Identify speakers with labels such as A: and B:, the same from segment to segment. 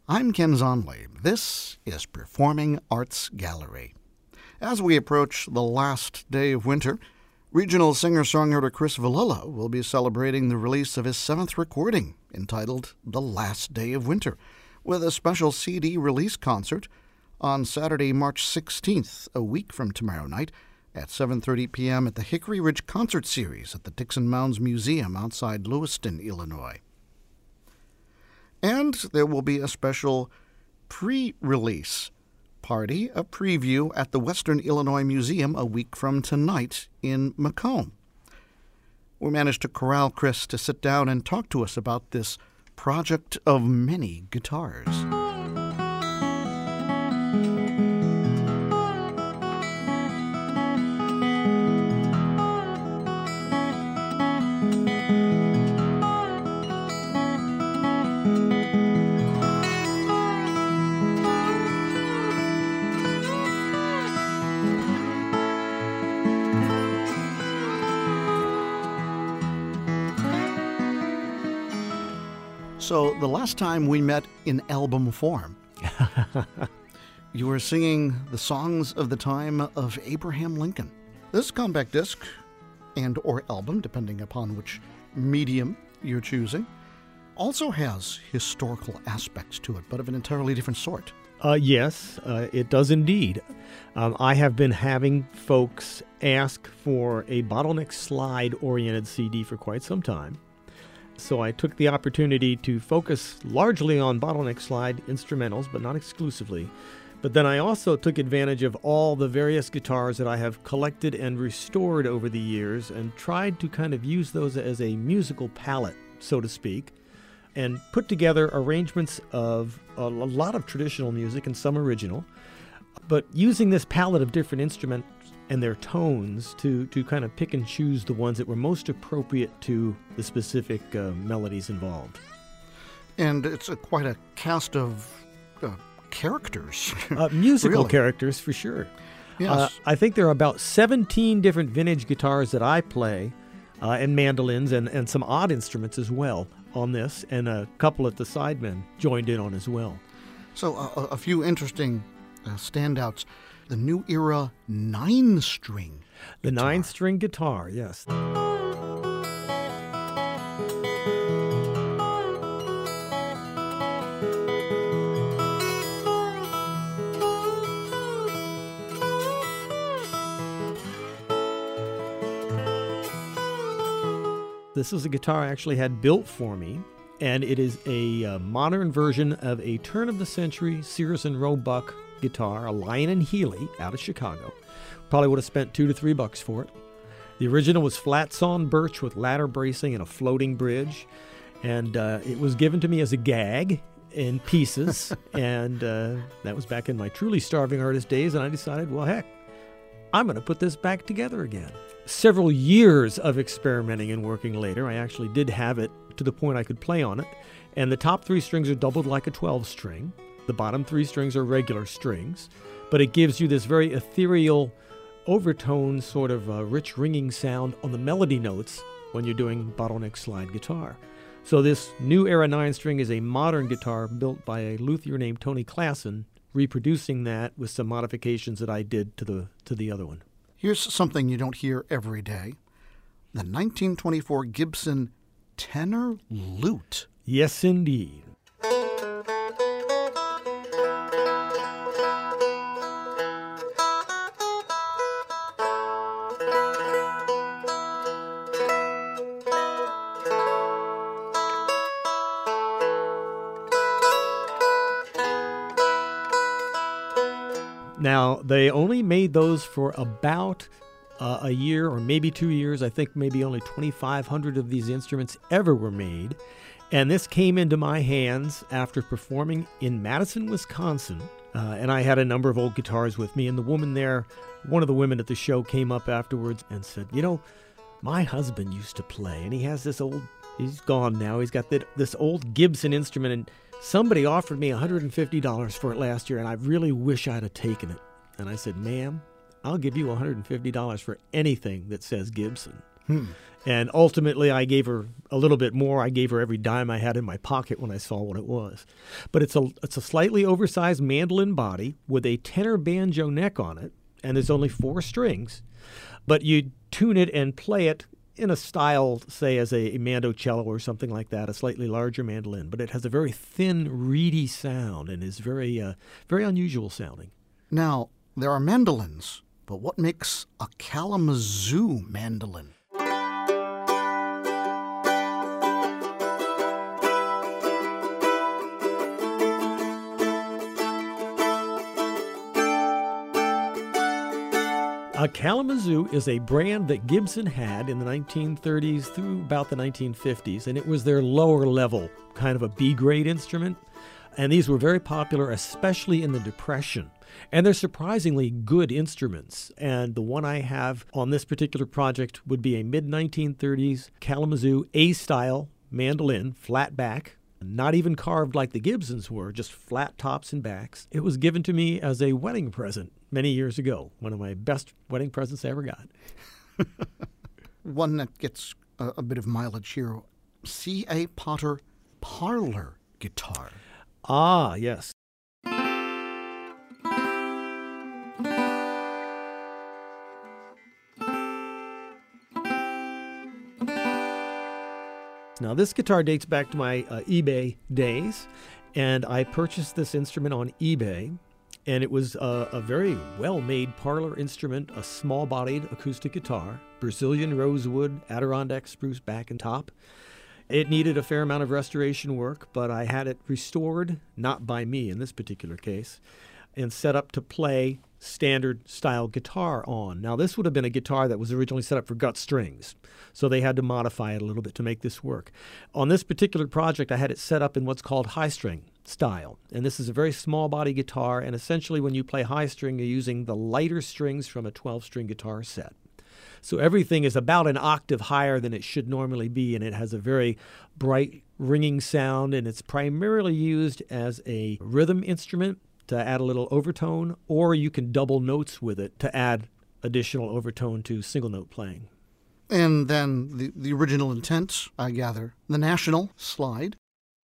A: I'm Ken Zonley. This is Performing Arts Gallery. As we approach the last day of winter, regional singer-songwriter Chris Villela will be celebrating the release of his 7th recording, entitled The Last Day of Winter, with a special CD release concert on Saturday, March 16th, a week from tomorrow night, at 7:30 p.m. at the Hickory Ridge Concert Series at the Dixon Mounds Museum outside Lewiston, Illinois. And there will be a special pre-release party, a preview at the Western Illinois Museum a week from tonight in Macomb. We managed to corral Chris to sit down and talk to us about this project of many guitars. So the last time we met in album form, you were singing the songs of the time of Abraham Lincoln. This compact disc and or album, depending upon which medium you're choosing, also has historical aspects to it, but of an entirely different sort.
B: Yes, it does indeed. I have been having folks ask for a bottleneck slide-oriented CD for quite some time. So I took the opportunity to focus largely on bottleneck slide instrumentals, but not exclusively. But then I also took advantage of all the various guitars that I have collected and restored over the years and tried to kind of use those as a musical palette, so to speak, and put together arrangements of a lot of traditional music and some original, but using this palette of different instruments and their tones to kind of pick and choose the ones that were most appropriate to the specific melodies involved.
A: And it's quite a cast of characters.
B: Musical
A: really.
B: Characters, for sure.
A: Yes.
B: I think there are about 17 different vintage guitars that I play, and mandolins and some odd instruments as well on this, and a couple that the sidemen joined in on as well.
A: So a few interesting standouts. The new era 9-string.
B: The 9-string guitar, yes. This is a guitar I actually had built for me, and it is a modern version of a turn-of-the-century Sears and Roebuck guitar, a Lion & Healy out of Chicago. Probably would have spent $2 to $3 for it. The original was flat sawn birch with ladder bracing and a floating bridge, and it was given to me as a gag in pieces, and that was back in my truly starving artist days, and I decided, well, heck, I'm going to put this back together again. Several years of experimenting and working later, I actually did have it to the point I could play on it, and the top 3 strings are doubled like a 12-string. The bottom 3 strings are regular strings, but it gives you this very ethereal, overtone, sort of rich ringing sound on the melody notes when you're doing bottleneck slide guitar. So this new era 9-string is a modern guitar built by a luthier named Tony Klassen, reproducing that with some modifications that I did to the other one.
A: Here's something you don't hear every day. The 1924 Gibson tenor lute.
B: Yes, indeed. Now, they only made those for about a year or maybe 2 years. I think maybe only 2,500 of these instruments ever were made. And this came into my hands after performing in Madison, Wisconsin. And I had a number of old guitars with me. And the woman there, one of the women at the show, came up afterwards and said, you know, my husband used to play, and he has this old, he's gone now, he's got this old Gibson instrument, and somebody offered me $150 for it last year, and I really wish I'd have taken it. And I said, ma'am, I'll give you $150 for anything that says Gibson. And ultimately, I gave her a little bit more. I gave her every dime I had in my pocket when I saw what it was. But it's a slightly oversized mandolin body with a tenor banjo neck on it, and there's only 4 strings. But you tune it and play it in a style, say, as a mandocello or something like that, a slightly larger mandolin. But it has a very thin, reedy sound and is very unusual sounding.
A: Now, there are mandolins, but what makes a Kalamazoo mandolin?
B: A Kalamazoo is a brand that Gibson had in the 1930s through about the 1950s, and it was their lower level, kind of a B-grade instrument. And these were very popular, especially in the Depression. And they're surprisingly good instruments. And the one I have on this particular project would be a mid-1930s Kalamazoo A-style mandolin, flat back, not even carved like the Gibsons were, just flat tops and backs. It was given to me as a wedding present many years ago, one of my best wedding presents I ever got.
A: One that gets a bit of mileage here, C.A. Potter parlor guitar.
B: Ah, yes. Now, this guitar dates back to my eBay days, and I purchased this instrument on eBay, and it was a very well-made parlor instrument, a small-bodied acoustic guitar, Brazilian rosewood, Adirondack spruce back and top. It needed a fair amount of restoration work, but I had it restored, not by me in this particular case, and set up to play standard style guitar on. Now, this would have been a guitar that was originally set up for gut strings, so they had to modify it a little bit to make this work. On this particular project, I had it set up in what's called high string style, and this is a very small body guitar, and essentially when you play high string, you're using the lighter strings from a 12-string guitar set. So everything is about an octave higher than it should normally be, and it has a very bright ringing sound, and it's primarily used as a rhythm instrument to add a little overtone, or you can double notes with it to add additional overtone to single note playing.
A: And then the original intent, I gather, the National slide.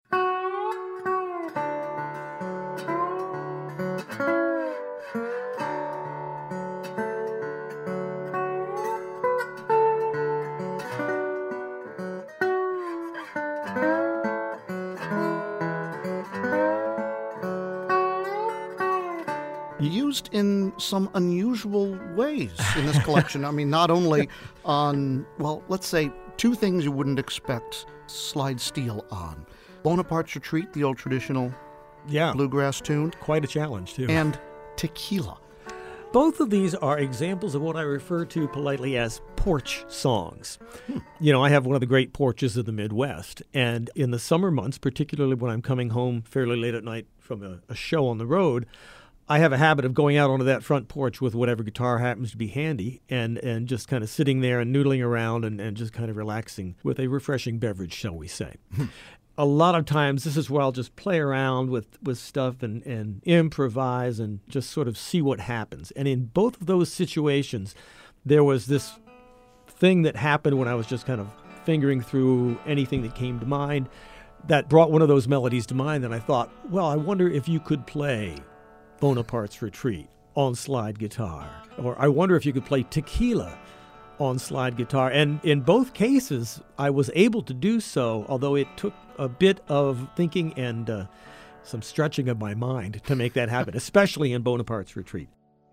A: Used in some unusual ways in this collection. I mean, not only on, well, let's say 2 things you wouldn't expect slide steel on. Bonaparte's Retreat, the old traditional bluegrass tune.
B: Quite a challenge, too.
A: And Tequila.
B: Both of these are examples of what I refer to politely as porch songs. You know, I have one of the great porches of the Midwest, and in the summer months, particularly when I'm coming home fairly late at night from a show on the road, I have a habit of going out onto that front porch with whatever guitar happens to be handy and just kind of sitting there and noodling around and just kind of relaxing with a refreshing beverage, shall we say. A lot of times this is where I'll just play around with stuff and improvise and just sort of see what happens. And in both of those situations, there was this thing that happened when I was just kind of fingering through anything that came to mind that brought one of those melodies to mind. And I thought, well, I wonder if you could play Bonaparte's Retreat on slide guitar, or I wonder if you could play Tequila on slide guitar. And in both cases, I was able to do so, although it took a bit of thinking and some stretching of my mind to make that happen, especially in Bonaparte's Retreat.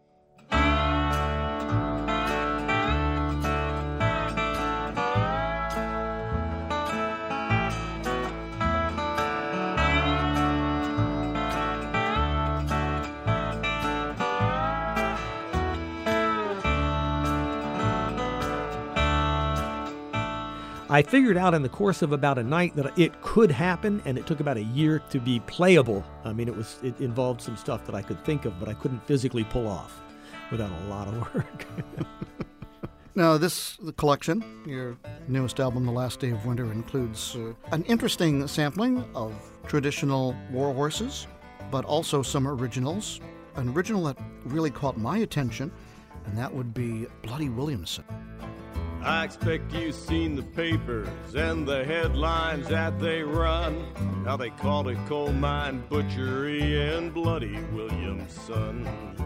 B: I figured out in the course of about a night that it could happen, and it took about a year to be playable. I mean, it involved some stuff that I could think of, but I couldn't physically pull off without a lot of work.
A: Now, the collection, your newest album, The Last Day of Winter, includes an interesting sampling of traditional war horses, but also some originals. An original that really caught my attention, and that would be Bloody Williamson.
C: I expect you've seen the papers and the headlines that they run. How they called it coal mine butchery in Bloody Williamson.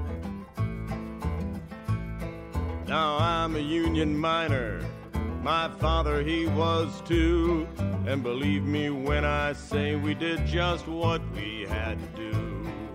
C: Now I'm a union miner. My father, he was too. And believe me when I say we did just what we had to do.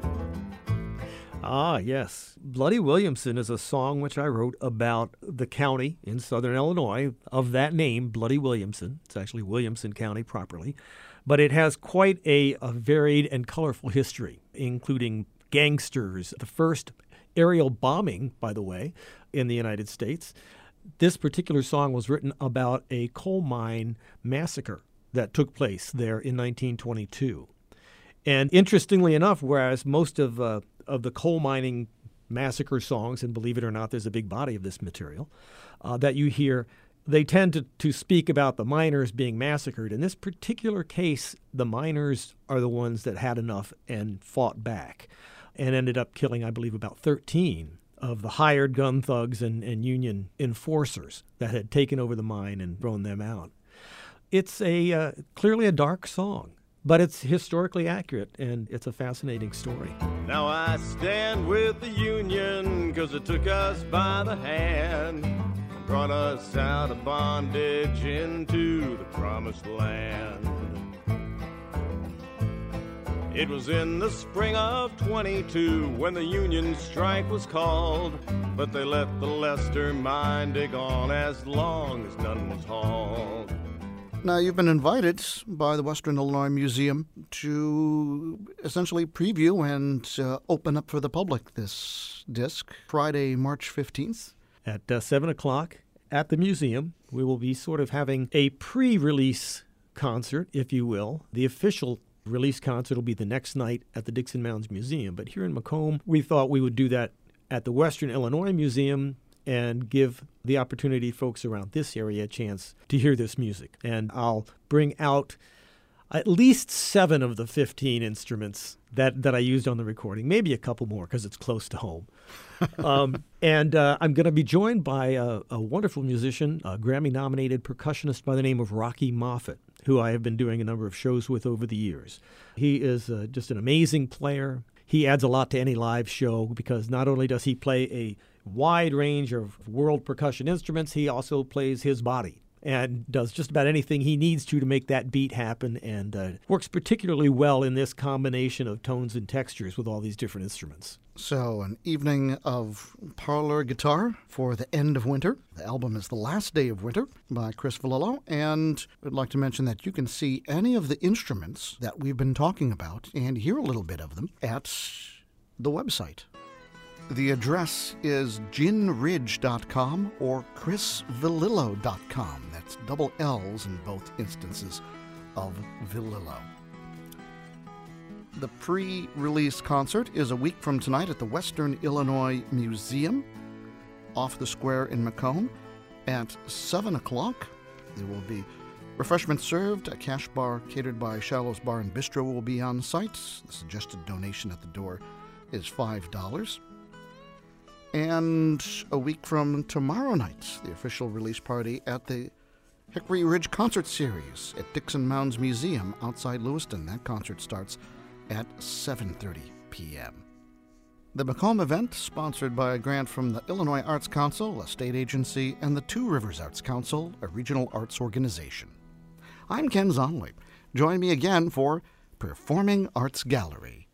B: Ah, yes. Bloody Williamson is a song which I wrote about the county in southern Illinois of that name, Bloody Williamson. It's actually Williamson County properly. But it has quite a varied and colorful history, including gangsters, the first aerial bombing, by the way, in the United States. This particular song was written about a coal mine massacre that took place there in 1922. And interestingly enough, whereas most of the coal mining massacre songs, and believe it or not, there's a big body of this material that you hear, they tend to speak about the miners being massacred. In this particular case, the miners are the ones that had enough and fought back and ended up killing, I believe, about 13 of the hired gun thugs and union enforcers that had taken over the mine and thrown them out. It's clearly a dark song, but it's historically accurate, and it's a fascinating story.
C: Now I stand with the union, 'cause it took us by the hand and brought us out of bondage into the promised land. It was in the spring of 22 when the union strike was called, but they let the Lester mine dig on as long as none was hauled.
A: Now, you've been invited by the Western Illinois Museum to essentially preview and open up for the public this disc Friday, March 15th.
B: At 7 o'clock at the museum, we will be sort of having a pre-release concert, if you will. The official release concert will be the next night at the Dixon Mounds Museum. But here in Macomb, we thought we would do that at the Western Illinois Museum and give the opportunity folks around this area a chance to hear this music. And I'll bring out at least 7 of the 15 instruments that I used on the recording, maybe a couple more because it's close to home. And I'm going to be joined by a wonderful musician, a Grammy-nominated percussionist by the name of Rocky Moffett, who I have been doing a number of shows with over the years. He is just an amazing player. He adds a lot to any live show because not only does he play a wide range of world percussion instruments, he also plays his body and does just about anything he needs to make that beat happen, and works particularly well in this combination of tones and textures with all these different instruments.
A: So, an evening of parlor guitar for the end of winter. The album is The Last Day of Winter by Chris Valillo, and I'd like to mention that you can see any of the instruments that we've been talking about and hear a little bit of them at the website. The address is ginridge.com or chrisvalillo.com. That's double L's in both instances of Valillo. The pre-release concert is a week from tonight at the Western Illinois Museum off the square in Macomb at 7 o'clock. There will be refreshments served. A cash bar catered by Shallows Bar and Bistro will be on site. The suggested donation at the door is $5. And a week from tomorrow night, the official release party at the Hickory Ridge Concert Series at Dixon Mounds Museum outside Lewiston. That concert starts at 7:30 p.m. The Macomb event, sponsored by a grant from the Illinois Arts Council, a state agency, and the Two Rivers Arts Council, a regional arts organization. I'm Ken Zonley. Join me again for Performing Arts Gallery.